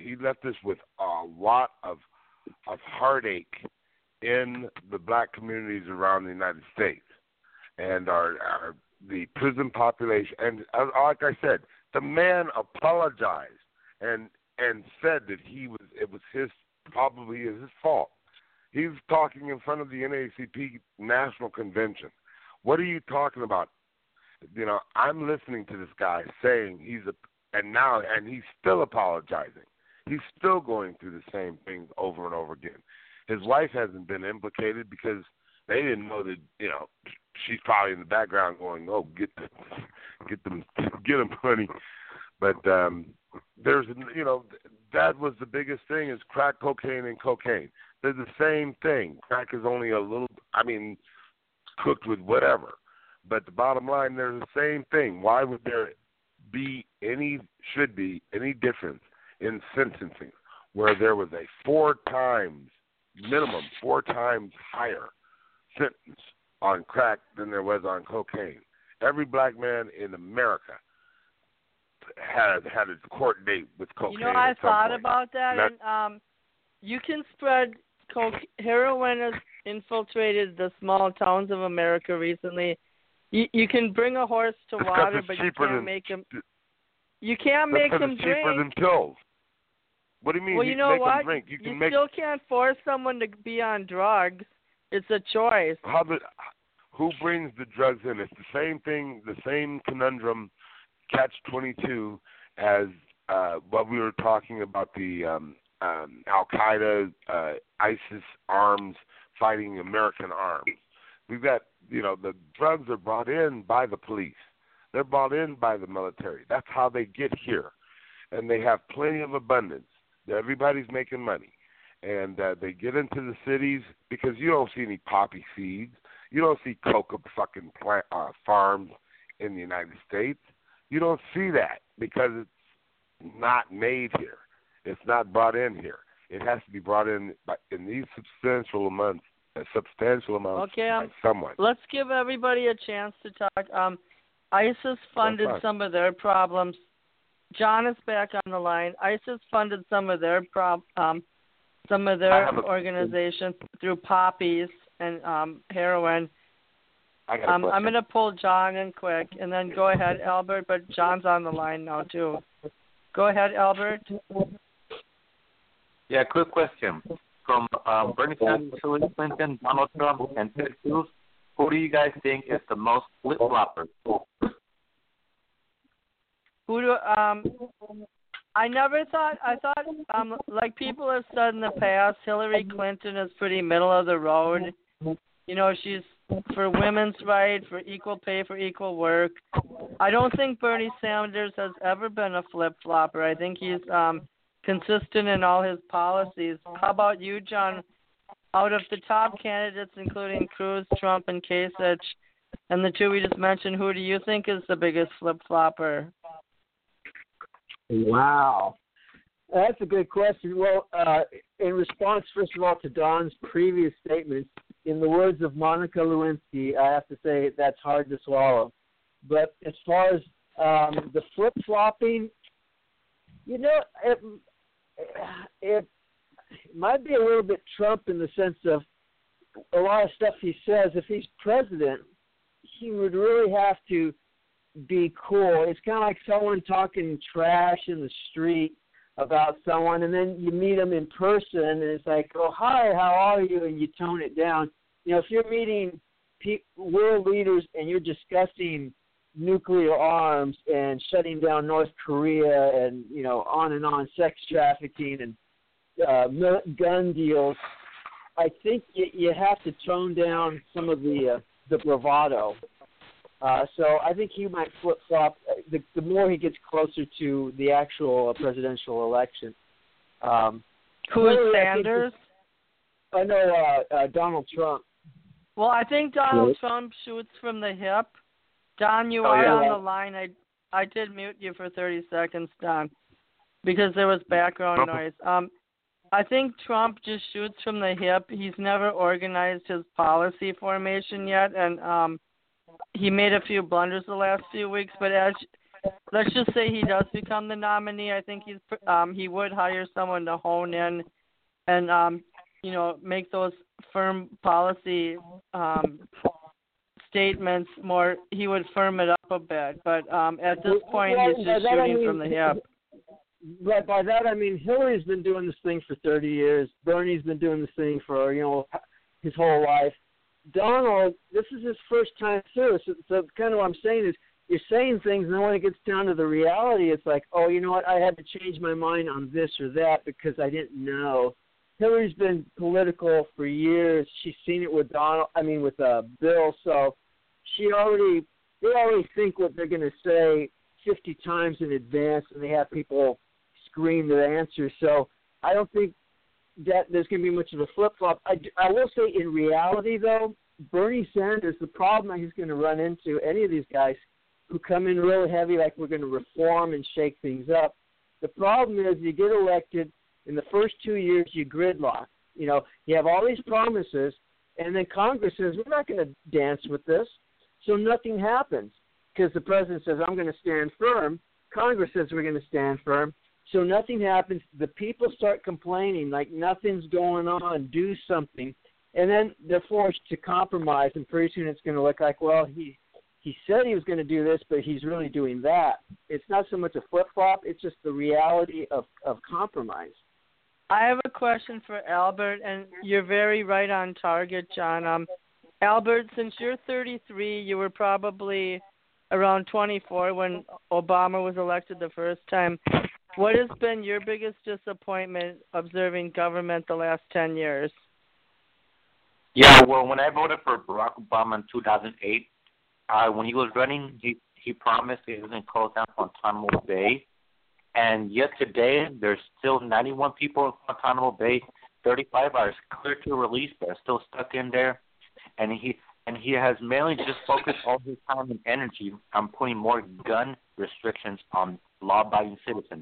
lot of heartache in the black communities around the United States, and the prison population. And like I said, the man apologized and said that it was his fault. He was talking in front of the NAACP National Convention. What are you talking about? I'm listening to this guy saying and he's still apologizing. He's still going through the same things over and over again. His wife hasn't been implicated because they didn't know that, she's probably in the background going, "Oh, get them, honey." But there's, that was the biggest thing is crack cocaine and cocaine. They're the same thing. Crack is only a little, cooked with whatever. But the bottom line, they're the same thing. Why would there should be any difference in sentencing where there was a minimum four times higher sentence on crack than there was on cocaine? Every black man in America had a court date with cocaine. I thought about that, and you can spread heroin has infiltrated the small towns of America recently. You can bring a horse to water, but you can't make him. You can't make him drink. It's cheaper than pills. What do you mean? Well, you know make what? Them drink. You still can't force someone to be on drugs. It's a choice. Who brings the drugs in? It's the same thing, the same conundrum, catch-22, as what we were talking about the Al-Qaeda, ISIS arms fighting American arms. We've got, the drugs are brought in by the police. They're brought in by the military. That's how they get here. And they have plenty of abundance. Everybody's making money. And they get into the cities because you don't see any poppy seeds. You don't see coca fucking farms in the United States. You don't see that because it's not made here. It's not brought in here. It has to be brought in these substantial amounts by someone. Let's give everybody a chance to talk. ISIS funded some of their problems. John is back on the line. ISIS funded some of their organizations through poppies and heroin. I'm going to pull John in quick, and then go ahead, Albert. But John's on the line now too. Go ahead, Albert. Yeah, quick question. from Bernie Sanders, Hillary Clinton, Donald Trump, and Ted Cruz, who do you guys think is the most flip-flopper? I thought like people have said in the past, Hillary Clinton is pretty middle of the road. You know, she's for women's rights, for equal pay for equal work. I don't think Bernie Sanders has ever been a flip-flopper. I think he's consistent in all his policies. How about you, John? Out of the top candidates, including Cruz, Trump, and Kasich, and the two we just mentioned, who do you think is the biggest flip-flopper? Wow. That's a good question. Well, in response, first of all, to Don's previous statements, in the words of Monica Lewinsky, I have to say that's hard to swallow. But as far as the flip-flopping, you know, it might be a little bit Trump in the sense of a lot of stuff he says. If he's president, he would really have to be cool. It's kind of like someone talking trash in the street about someone, and then you meet them in person, and it's like, oh, hi, how are you? And you tone it down. You know, if you're meeting world leaders and you're discussing nuclear arms and shutting down North Korea and, you know, on, sex trafficking and gun deals, I think you have to tone down some of the bravado. So I think he might flip-flop the more he gets closer to the actual presidential election. Who is Sanders? I know Donald Trump. Well, I think Donald Trump shoots from the hip. Don, you are on the line. I did mute you for 30 seconds, Don, because there was background noise. I think Trump just shoots from the hip. He's never organized his policy formation yet, and he made a few blunders the last few weeks. But let's just say he does become the nominee, I think he would hire someone to hone in and you know, make those firm policy statements more. He would firm it up a bit, but at this point, he's just shooting from the hip. But by that I mean Hillary's been doing this thing for 30 years. Bernie's been doing this thing for, you know, his whole life. Donald, this is his first time through. So kind of what I'm saying is you're saying things, and then when it gets down to the reality, it's like, oh, you know what? I had to change my mind on this or that because I didn't know. Hillary's been political for years. She's seen it with Bill. So they already think what they're going to say 50 times in advance, and they have people scream their answers. So I don't think that there's going to be much of a flip-flop. I will say in reality, though, Bernie Sanders, the problem he's going to run into, any of these guys who come in really heavy like we're going to reform and shake things up, the problem is you get elected, in the first 2 years you gridlock. You know, you have all these promises, and then Congress says, we're not going to dance with this, so nothing happens because the president says, I'm going to stand firm. Congress says we're going to stand firm. So nothing happens. The people start complaining like nothing's going on. Do something. And then they're forced to compromise, and pretty soon it's going to look like, well, he said he was going to do this, but he's really doing that. It's not so much a flip-flop. It's just the reality of compromise. I have a question for Albert, and you're very right on target, John. Albert, since you're 33, you were probably around 24 when Obama was elected the first time. What has been your biggest disappointment observing government the last 10 years? Yeah, well, when I voted for Barack Obama in 2008, when he was running, he promised he was going to close down Guantanamo Bay. And yet today, there's still 91 people in Guantanamo Bay. 35 are clear to release, but are still stuck in there. And he has mainly just focused all his time and energy on putting more gun restrictions on law-abiding citizens.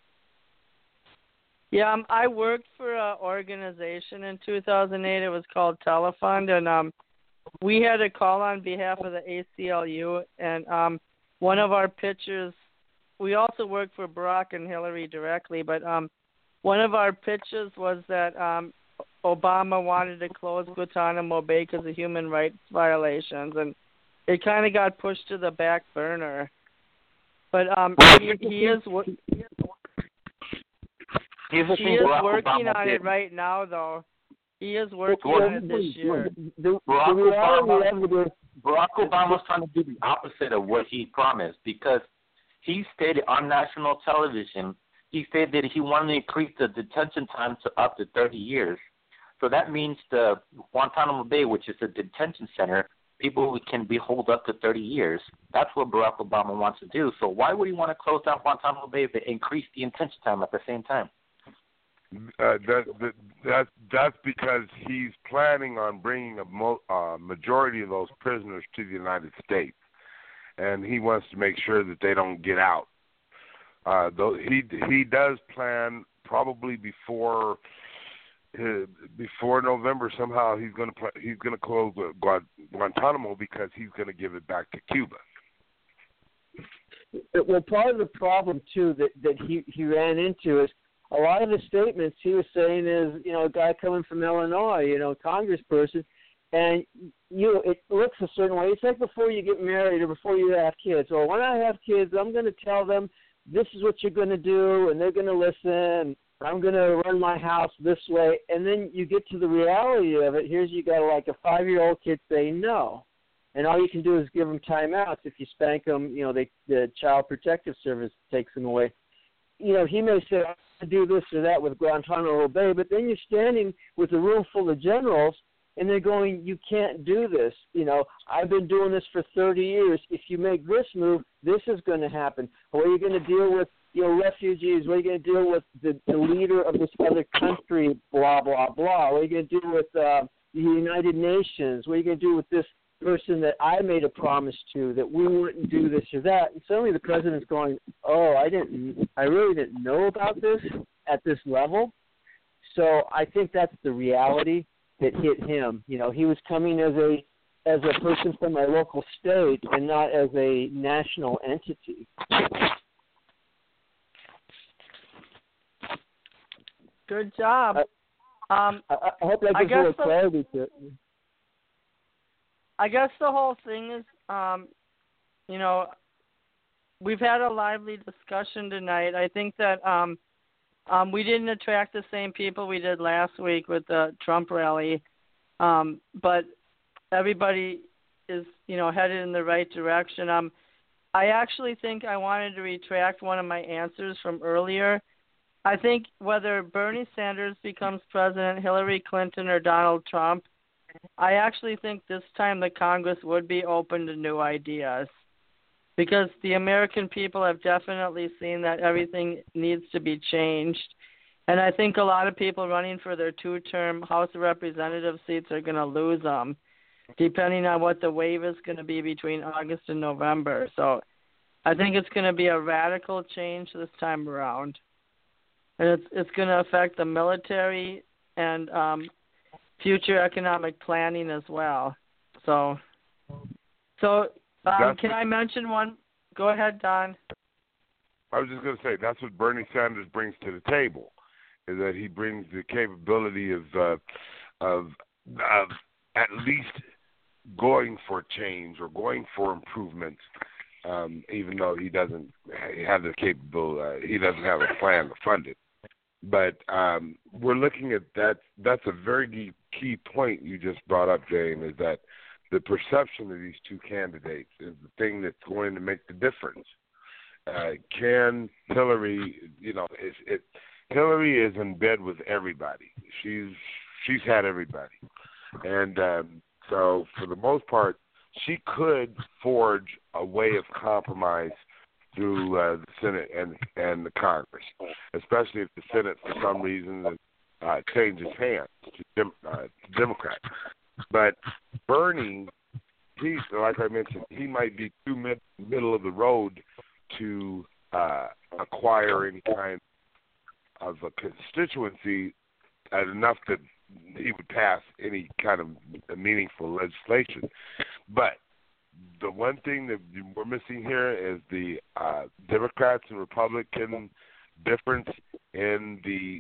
Yeah, I worked for an organization in 2008. It was called Telefund, and we had a call on behalf of the ACLU, and one of our pitches, we also worked for Barack and Hillary directly, but one of our pitches was that Obama wanted to close Guantanamo Bay because of human rights violations, and it kind of got pushed to the back burner. But he is. Here's the He thing is Barack working Obama on did. it right now, though. He is working Well, on it this year. The Barack reality of it is, Barack Obama's trying to do the opposite of what he promised because he stated on national television, he stated that he wanted to increase the detention time to up to 30 years. So that means the Guantanamo Bay, which is a detention center, people can be holed up to 30 years. That's what Barack Obama wants to do. So why would he want to close down Guantanamo Bay but increase the detention time at the same time? That's because he's planning on bringing a majority of those prisoners to the United States, and he wants to make sure that they don't get out. Though he does plan probably before November somehow he's going to close Guantanamo because he's going to give it back to Cuba. well, part of the problem too that he ran into is a lot of the statements he was saying is, a guy coming from Illinois, congressperson, and it looks a certain way. It's like before you get married or before you have kids. Or when I have kids, I'm going to tell them this is what you're going to do, and they're going to listen. I'm going to run my house this way. And then you get to the reality of it. Here's you got like a 5-year-old kid saying no. And all you can do is give them timeouts. If you spank them, the Child Protective Service takes them away. He may say, I'm going to do this or that with Guantanamo Bay, but then you're standing with a room full of generals, and they're going, you can't do this. I've been doing this for 30 years. If you make this move, this is going to happen. Or are you going to deal with refugees? What are you going to deal with the leader of this other country, blah, blah, blah? What are you going to do with the United Nations? What are you going to do with this person that I made a promise to that we wouldn't do this or that? And suddenly the president's going, oh, I really didn't know about this at this level. So I think that's the reality that hit him. He was coming as a person from my local state and not as a national entity. Good job. I hope that gives a little clarity to it. I guess the whole thing is, we've had a lively discussion tonight. I think that we didn't attract the same people we did last week with the Trump rally, but everybody is, headed in the right direction. I actually think I wanted to retract one of my answers from earlier. I think whether Bernie Sanders becomes president, Hillary Clinton, or Donald Trump, I actually think this time the Congress would be open to new ideas because the American people have definitely seen that everything needs to be changed. And I think a lot of people running for their 2-term House of Representative seats are going to lose them, depending on what the wave is going to be between August and November. So I think it's going to be a radical change this time around. And it's going to affect the military and future economic planning as well. So can I mention one? Go ahead, Don. I was just going to say that's what Bernie Sanders brings to the table, is that he brings the capability of at least going for change or going for improvements, even though he doesn't have the capability. He doesn't have a plan to fund it. But we're looking at that. That's a very key point you just brought up, Jane, is that the perception of these two candidates is the thing that's going to make the difference. Can Hillary, Hillary is in bed with everybody. She's had everybody. And so for the most part, she could forge a way of compromise through the Senate and the Congress, especially if the Senate, for some reason, changes hands to Democrats. But Bernie, like I mentioned, he might be too middle of the road to acquire any kind of a constituency enough that he would pass any kind of meaningful legislation. But the one thing that we're missing here is the Democrats and Republican difference in the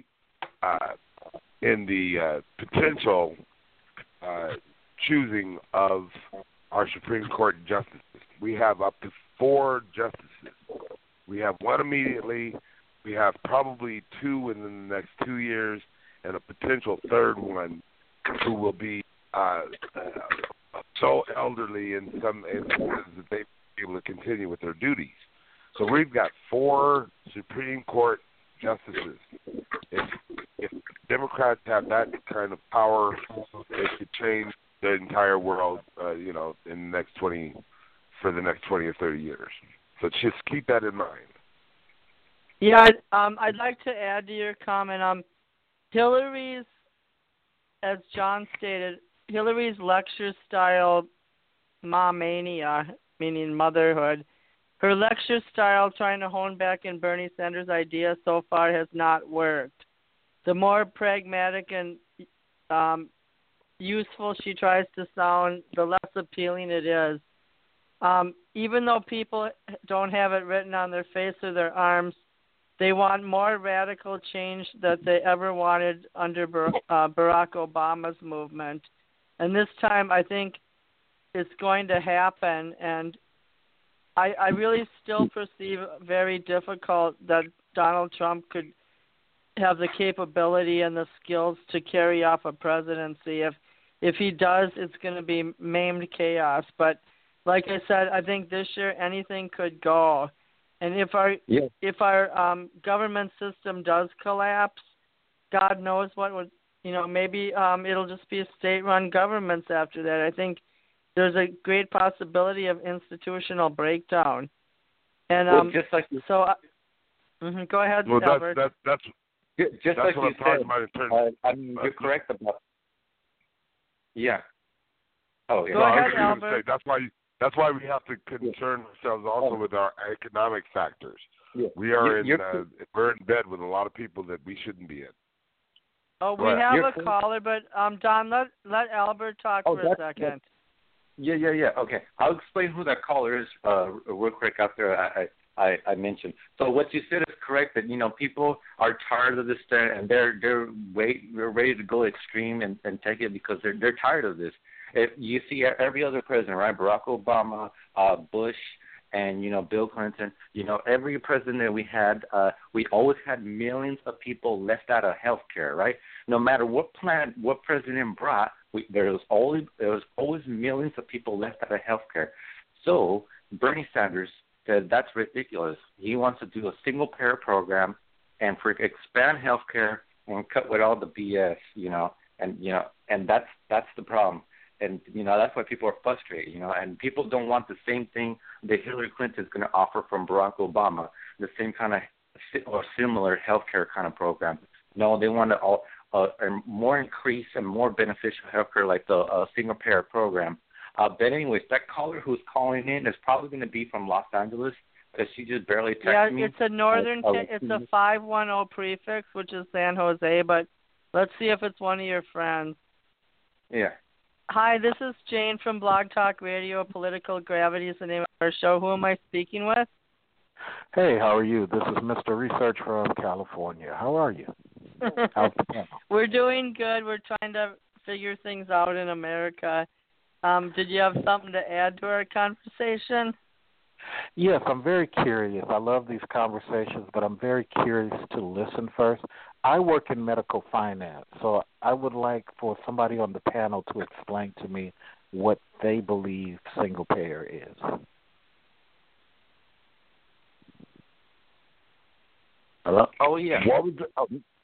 potential choosing of our Supreme Court justices. We have up to 4 justices. We have one immediately. we have probably two within the next 2 years, and a potential third one who will be so elderly in some instances that they won't be able to continue with their duties. So we've got 4 Supreme Court justices. If Democrats have that kind of power, they could change the entire world, in the next 20 or 30 years. So just keep that in mind. Yeah, I'd like to add to your comment. Hillary's, as John stated, Hillary's lecture style, Momania, meaning motherhood, her lecture style trying to hone back in Bernie Sanders' idea so far has not worked. The more pragmatic and useful she tries to sound, the less appealing it is. Even though people don't have it written on their face or their arms, they want more radical change that they ever wanted under Barack Obama's movement. And this time I think it's going to happen, and I really still perceive very difficult that Donald Trump could have the capability and the skills to carry off a presidency. If he does, it's going to be maimed chaos. But like I said, I think this year anything could go. And if our government system does collapse, God knows what would, maybe it'll just be state-run governments after that. I think there's a great possibility of institutional breakdown. And just like you, go ahead, well, Albert. That's just like what you I'm talking said. about in terms you're correct about. Yeah. Oh, yeah. Go ahead, I was Albert. say, that's why we have to concern ourselves also with our economic factors. Yeah. We are we're in bed with a lot of people that we shouldn't be in. Oh, we have a caller, but Don, let Albert talk for a second. Yeah. Okay, I'll explain who that caller is real quick after I mentioned. So what you said is correct, that people are tired of this and they're ready to go extreme and take it because they're tired of this. If you see every other president, right? Barack Obama, Bush, and Bill Clinton. Every president that we had, we always had millions of people left out of health care, right? No matter what president brought, there was always millions of people left out of health care. So Bernie Sanders said that's ridiculous. He wants to do a single payer program and expand health care and cut with all the BS, and that's the problem. And, that's why people are frustrated, and people don't want the same thing that Hillary Clinton is going to offer from Barack Obama, the same kind of or similar health care kind of program. No, they want a more increased and more beneficial health care like the single-payer program. But anyways, that caller who's calling in is probably going to be from Los Angeles because she just barely texted me. Yeah, it's a northern, it's a 510 prefix, which is San Jose, but let's see if it's one of your friends. Yeah. Hi, this is Jane from Blog Talk Radio. Political Gravity is the name of our show. Who am I speaking with? Hey, how are you? This is Mr. Research from California. How are you? We're doing good. We're trying to figure things out in America. Did you have something to add to our conversation? Yes, I'm very curious. I love these conversations, but I'm very curious to listen first. I work in medical finance, so I would like for somebody on the panel to explain to me what they believe single payer is. Hello? Oh, yeah. What was